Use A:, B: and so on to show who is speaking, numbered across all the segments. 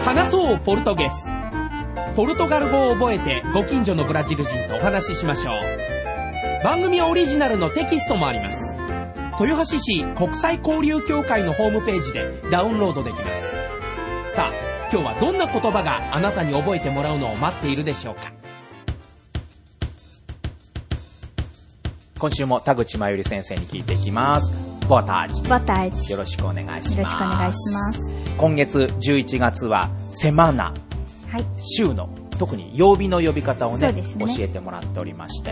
A: 話そうポルトゲス。ポルトガル語を覚えてご近所のブラジル人とお話ししましょう。番組オリジナルのテキストもあります。豊橋市国際交流協会のホームページでダウンロードできます。さあ、今日はどんな言葉があなたに覚えてもらうのを待っているでしょうか。
B: 今週も田口真由里先生に聞いていきます。Boa tarde。
C: Boa tarde。
B: よろしくお願いします。
C: よろしくお願いします。
B: 今月11月はセマナ、
C: はい、
B: 週の特に曜日の呼び方を ね、教えてもらっておりまして、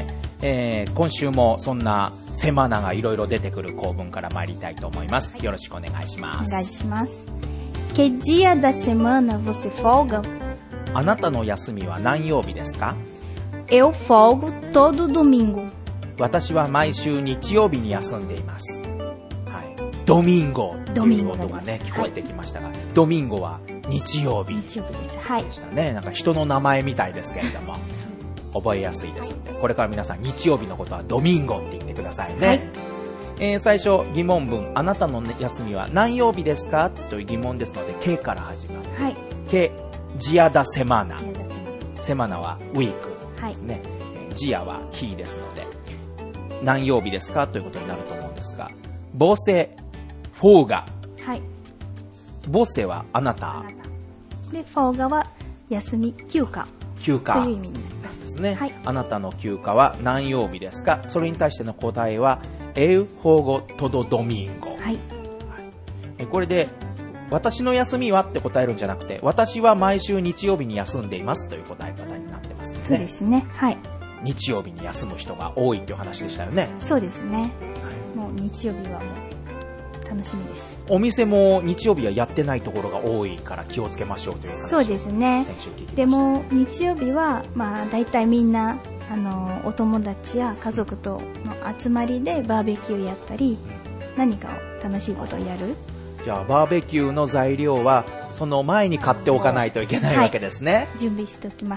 B: 今週もそんなセマナがいろいろ出てくる構文から参りたいと思います。よろしくお願いします。
C: お願いします。Que dia da semana você folga？
B: あなたの休みは何曜日ですか？
C: Eu folgo todo domingo。
B: 私は毎週日曜日に休んでいます。ドミンゴという音がね、聞こえてきましたが、ドミンゴは日曜日でしたね。なんか人の名前みたいですけれども、覚えやすいですので、これから皆さん日曜日のことはドミンゴって言ってくださいね。最初疑問文、あなたの休みは何曜日ですかという疑問ですので、けから始まる。け、ジアダセマナ。セマナはウィークですね。ジアは日ですので、何曜日ですかということになると思うんですが、ボセフォーガ、ボセはあなた
C: で、フォーガは休み、休暇という意味になります
B: ですね。あなたの休暇は何曜日ですか？それに対しての答えはエウフォーゴトドドミンゴ。これで私の休みはって答えるんじゃなくて、私は毎週日曜日に休んでいますという答え方になってますね。
C: そうですね。
B: 日曜日に休む人が多いという話でしたよね。
C: そうですね。もう日曜日はもう楽しみです。
B: お店も日曜日はやってないところが多いから気をつけましょうという話を
C: そうですね。でも日曜日はだいたいみんなお友達や家族との集まりでバーベキューやったり、何かを楽しいことをやる。
B: じゃあバーベキューの材料はその前に買っておかないといけないわけですね。
C: 準備しておきます。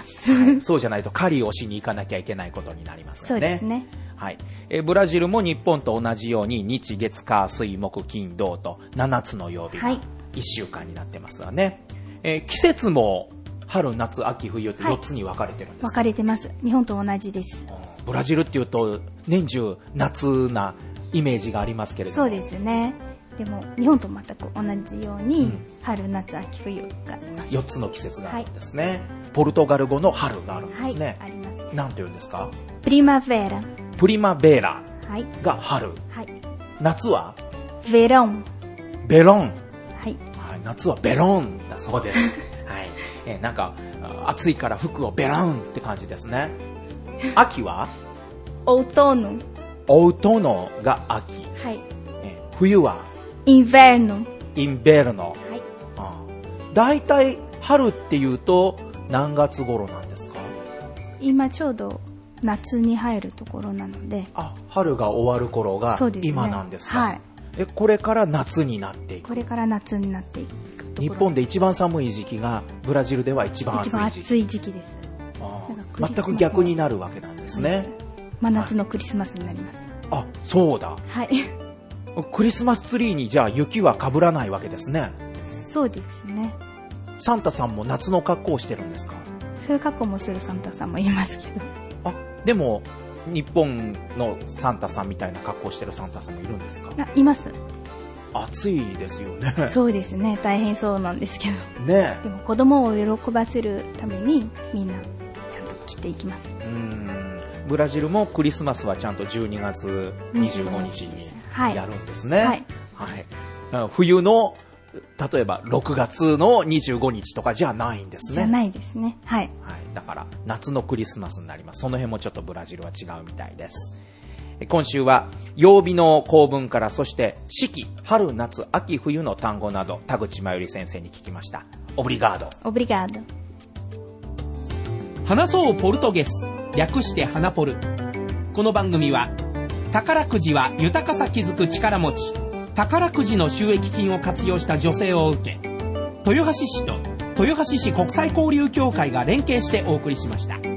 B: そうじゃないと狩りをしに行かなきゃいけないことになりますよね。
C: そうですね。
B: ブラジルも日本と同じように日月火水木金土と7つの曜日が1週間になってますわね。季節も春夏秋冬って4つに分かれてるんですか？
C: 分かれてます。日本と同じです。
B: ブラジルっていうと年中夏なイメージがありますけれども。
C: そうですね。でも日本と全く同じように、春夏秋冬があります。
B: 4つの季節があるんですね。ポルトガル語の春があるんですね。
C: あります。
B: 何て言うんですか？
C: プリマベラ。
B: プリマベラが春。夏は
C: ベロン。
B: ベロン。夏はベロンだそうです。なんか暑いから服をベロンって感じですね。秋は
C: オートノ。
B: オートノが秋。冬は
C: インベルノ。
B: インベルノ。だいたい春っていうと何月頃なんですか？
C: 今ちょうど夏に入るところなので。
B: 春が終わる頃が今なんですか？これから夏になっていく。
C: これから夏になっていくところ。
B: 日本で一番寒い時期がブラジルでは一番暑い時期。
C: 一番暑い時期です。
B: 全く逆になるわけなんですね。
C: 真夏のクリスマスになります。
B: そうだ。クリスマスツリーにじゃあ雪は被らないわけですね。
C: そうですね。
B: サンタさんも夏の格好をしてるんですか？
C: そういう格好もするサンタさんもいますけど。
B: でも日本のサンタさんみたいな格好してるサンタさんもいるんですか？
C: います。
B: 暑いですよね。
C: そうですね。大変そうなんですけど。
B: で
C: も子供を喜ばせるためにみんなちゃんと着ていきます。
B: ブラジルもクリスマスはちゃんと12月25日にやるんですね。冬の例えば6月の25日とかじゃないんですね。
C: じゃないですね。
B: だから夏のクリスマスになります。その辺もちょっとブラジルは違うみたいです。今週は曜日の構文から、そして四季、春夏秋冬の単語など田口真由里先生に聞きました。オブリガード。
C: オブリガード。
A: 話そうポルトゲス、略して花ポル。この番組は宝くじは豊かさ気づく力持ち、宝くじの収益金を活用した女性を受け、豊橋市と豊橋市国際交流協会が連携してお送りしました。